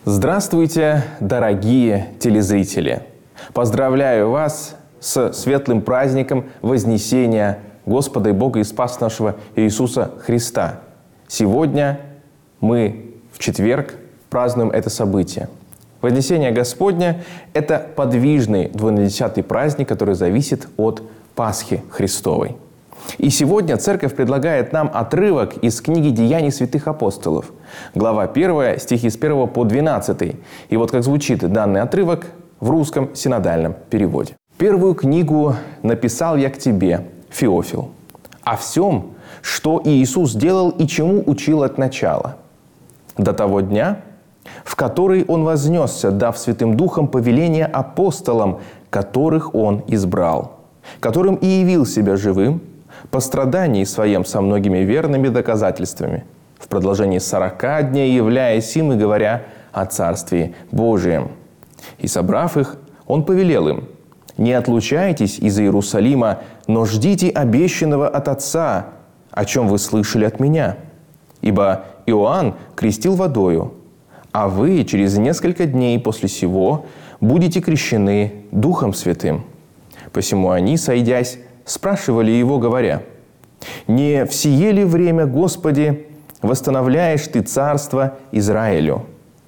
Здравствуйте, дорогие телезрители! Поздравляю вас с светлым праздником Вознесения Господа и Бога и Спаса нашего Иисуса Христа. Сегодня мы в четверг празднуем это событие. Вознесение Господня – это подвижный 12-й праздник, который зависит от Пасхи Христовой. И сегодня Церковь предлагает нам отрывок из книги «Деяний святых апостолов», глава 1, стихи с 1 по 12. И вот как звучит данный отрывок в русском синодальном переводе. «Первую книгу написал я к тебе, Феофил, о всем, что Иисус делал и чему учил от начала, до того дня, в который Он вознесся, дав Святым Духом повеление апостолам, которых Он избрал, которым и явил себя живым, по страдании своем со многими верными доказательствами, в продолжении 40 дней являясь им и говоря о Царстве Божием. И, собрав их, Он повелел им: не отлучайтесь из Иерусалима, но ждите обещанного от Отца, о чем вы слышали от меня. Ибо Иоанн крестил водою, а вы через несколько дней после сего будете крещены Духом Святым». Посему они, сойдясь, спрашивали его, говоря: «Не в сие ли время, Господи, восстановляешь Ты царство Израилю?»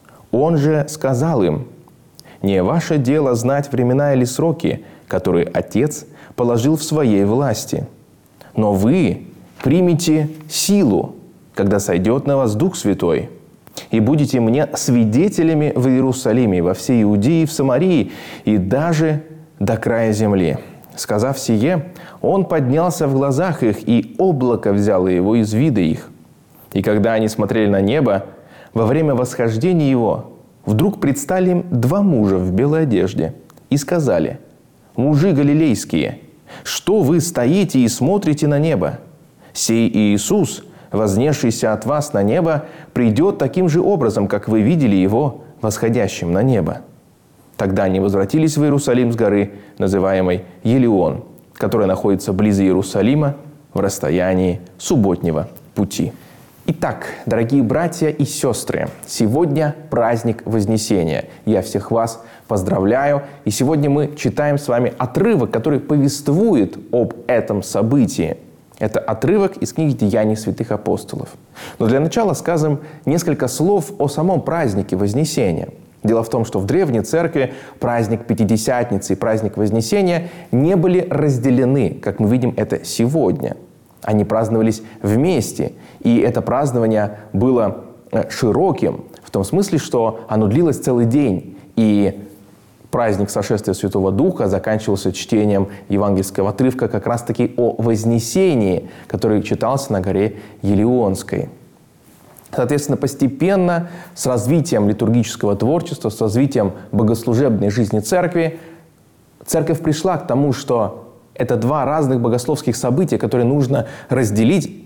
Он же сказал им: «Не ваше дело знать времена или сроки, которые Отец положил в Своей власти. Но вы примите силу, когда сойдет на вас Дух Святой, и будете мне свидетелями в Иерусалиме, во всей Иудее, в Самарии и даже до края земли». Сказав сие, Он поднялся в глазах их, и облако взяло Его из вида их. И когда они смотрели на небо, во время восхождения Его, вдруг предстали им два мужа в белой одежде и сказали: «Мужи галилейские, что вы стоите и смотрите на небо? Сей Иисус, вознесшийся от вас на небо, придет таким же образом, как вы видели Его восходящим на небо». Тогда они возвратились в Иерусалим с горы, называемой Елеон, которая находится близ Иерусалима в расстоянии субботнего пути. Итак, дорогие братья и сестры, сегодня праздник Вознесения. Я всех вас поздравляю. И сегодня мы читаем с вами отрывок, который повествует об этом событии. Это отрывок из книги «Деяний святых апостолов». Но для начала скажем несколько слов о самом празднике Вознесения. Дело в том, что в Древней Церкви праздник Пятидесятницы и праздник Вознесения не были разделены, как мы видим это сегодня. Они праздновались вместе, и это празднование было широким, в том смысле, что оно длилось целый день, и праздник Сошествия Святого Духа заканчивался чтением евангельского отрывка как раз-таки о Вознесении, который читался на горе Елеонской. Соответственно, постепенно, с развитием литургического творчества, с развитием богослужебной жизни Церкви, Церковь пришла к тому, что это два разных богословских события, которые нужно разделить,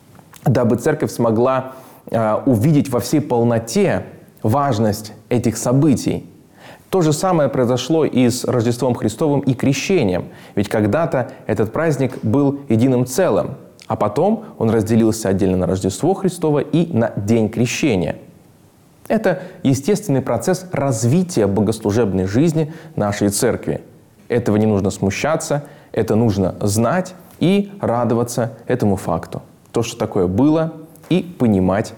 дабы Церковь смогла увидеть во всей полноте важность этих событий. То же самое произошло и с Рождеством Христовым и Крещением. Ведь когда-то этот праздник был единым целым. А потом он разделился отдельно на Рождество Христово и на День Крещения. Это естественный процесс развития богослужебной жизни нашей Церкви. Этого не нужно смущаться, это нужно знать и радоваться этому факту. То, что такое было, и понимать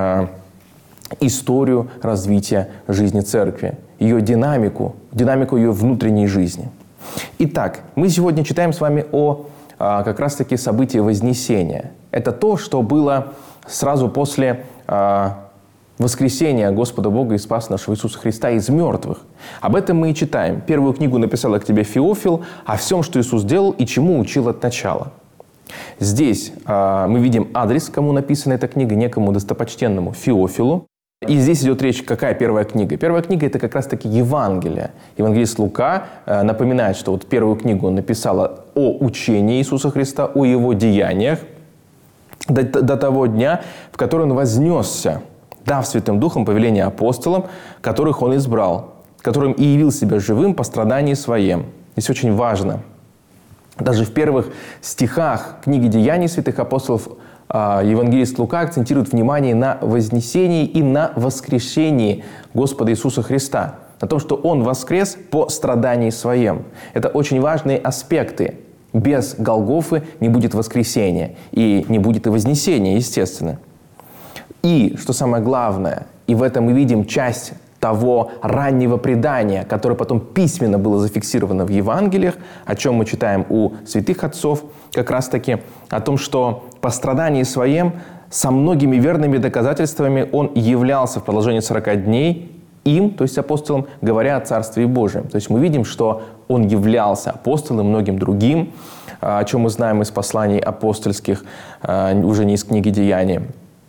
историю развития жизни Церкви, ее динамику ее внутренней жизни. Итак, мы сегодня читаем с вами о как раз-таки событие Вознесения. Это то, что было сразу после воскресения Господа Бога и Спаса нашего Иисуса Христа из мертвых. Об этом мы и читаем. Первую книгу написал к тебе Феофил о всем, что Иисус делал и чему учил от начала. Здесь мы видим адрес, кому написана эта книга, некому достопочтенному Феофилу. И здесь идет речь, какая первая книга? Первая книга – это как раз-таки Евангелие. Евангелист Лука напоминает, что вот первую книгу он написал о учении Иисуса Христа, о Его деяниях, до того дня, в который Он вознесся, дав Святым Духом повеление апостолам, которых Он избрал, которым и явил себя живым по страдании Своем. Здесь очень важно. Даже в первых стихах книги «Деяний святых апостолов» евангелист Лука акцентирует внимание на вознесении и на воскрешении Господа Иисуса Христа, на том, что Он воскрес по страдании Своем. Это очень важные аспекты. Без Голгофы не будет воскресения, и не будет и вознесения, естественно. И, что самое главное, и в этом мы видим часть того раннего предания, которое потом письменно было зафиксировано в Евангелиях, о чем мы читаем у святых отцов, как раз-таки о том, что по страдании Своем со многими верными доказательствами Он являлся в продолжении 40 дней им, то есть апостолам, говоря о Царстве Божьем. То есть мы видим, что Он являлся апостолом и многим другим, о чем мы знаем из посланий апостольских, уже не из книги «Деяний»,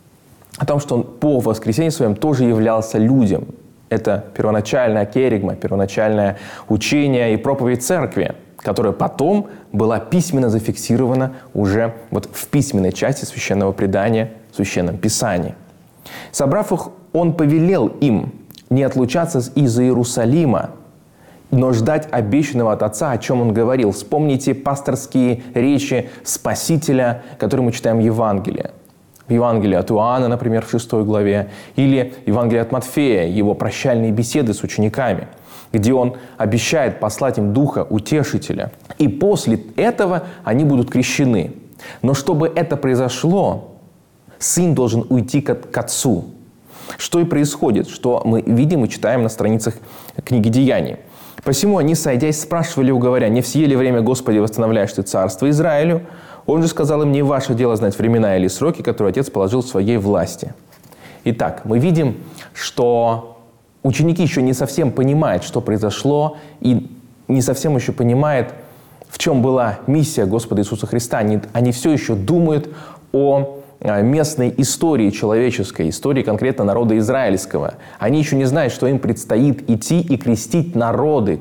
о том, что Он по воскресении Своем тоже являлся людям. Это первоначальная керигма, первоначальное учение и проповедь Церкви, которая потом была письменно зафиксирована уже вот в письменной части Священного Предания, в Священном Писании. Собрав их, Он повелел им не отлучаться из Иерусалима, но ждать обещанного от Отца, о чем Он говорил. Вспомните пасторские речи Спасителя, которые мы читаем в Евангелии. В Евангелии от Иоанна, например, в 6 главе, или Евангелие от Матфея, его прощальные беседы с учениками, где Он обещает послать им Духа Утешителя. И после этого они будут крещены. Но чтобы это произошло, Сын должен уйти к Отцу. Что и происходит, что мы видим и читаем на страницах книги «Деяний». «Посему они, сойдясь, спрашивали у говоря, не в сие ли время, Господи, восстановляешь Ты царство Израилю? Он же сказал им, не ваше дело знать времена или сроки, которые Отец положил в Своей власти». Итак, мы видим, что ученики еще не совсем понимают, что произошло, и не совсем еще понимают, в чем была миссия Господа Иисуса Христа. Они все еще думают о местной истории человеческой, истории конкретно народа израильского. Они еще не знают, что им предстоит идти и крестить народы,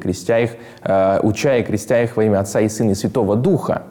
уча и крестя их во имя Отца и Сына и Святого Духа.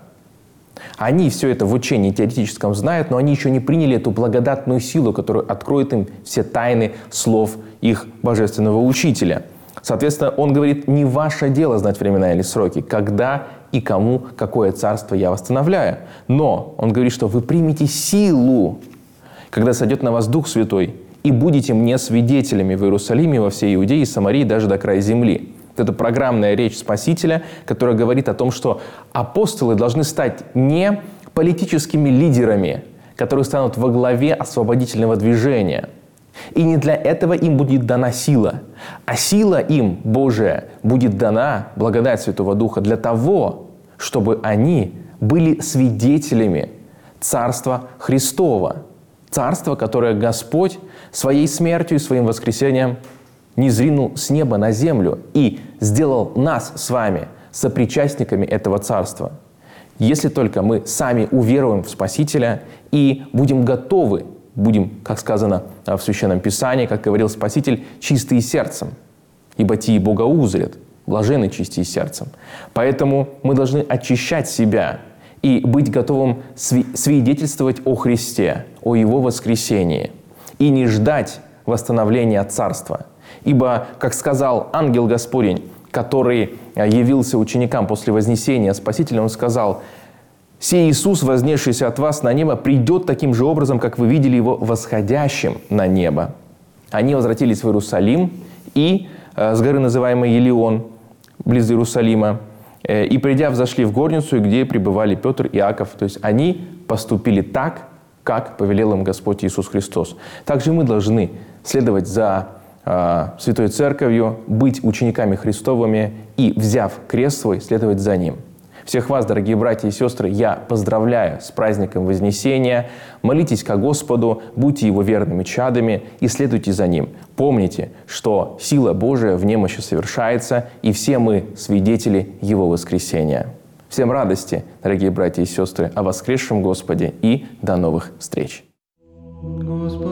Они все это в учении теоретическом знают, но они еще не приняли эту благодатную силу, которая откроет им все тайны слов их божественного учителя. Соответственно, он говорит, не ваше дело знать времена или сроки, когда и кому какое царство я восстановляю. Но он говорит, что вы примете силу, когда сойдет на вас Дух Святой, и будете мне свидетелями в Иерусалиме, во всей Иудее и Самарии, даже до края земли. Это программная речь Спасителя, которая говорит о том, что апостолы должны стать не политическими лидерами, которые станут во главе освободительного движения. И не для этого им будет дана сила. А сила им, Божия, будет дана, благодать Святого Духа, для того, чтобы они были свидетелями Царства Христова. Царство, которое Господь своей смертью и своим воскресением низвинул с неба на землю и сделал нас с вами сопричастниками этого Царства. Если только мы сами уверуем в Спасителя и будем готовы, будем, как сказано в Священном Писании, как говорил Спаситель, чистые сердцем, ибо те и Бога узрят, блаженны чистые сердцем. Поэтому мы должны очищать себя и быть готовым свидетельствовать о Христе, о Его воскресении, и не ждать восстановления Царства. Ибо, как сказал ангел Господень, который явился ученикам после вознесения Спасителя, он сказал: «Сей Иисус, вознесшийся от вас на небо, придет таким же образом, как вы видели Его восходящим на небо». Они возвратились в Иерусалим и с горы, называемой Елеон, близ Иерусалима, и, придя, взошли в горницу, где пребывали Петр и Иаков. То есть они поступили так, как повелел им Господь Иисус Христос. Также мы должны следовать за Святой Церковью, быть учениками Христовыми и, взяв крест свой, следовать за Ним. Всех вас, дорогие братья и сестры, я поздравляю с праздником Вознесения. Молитесь ко Господу, будьте Его верными чадами и следуйте за Ним. Помните, что сила Божия в немощи совершается, и все мы свидетели Его воскресения. Всем радости, дорогие братья и сестры, о воскресшем Господе, и до новых встреч! Господи.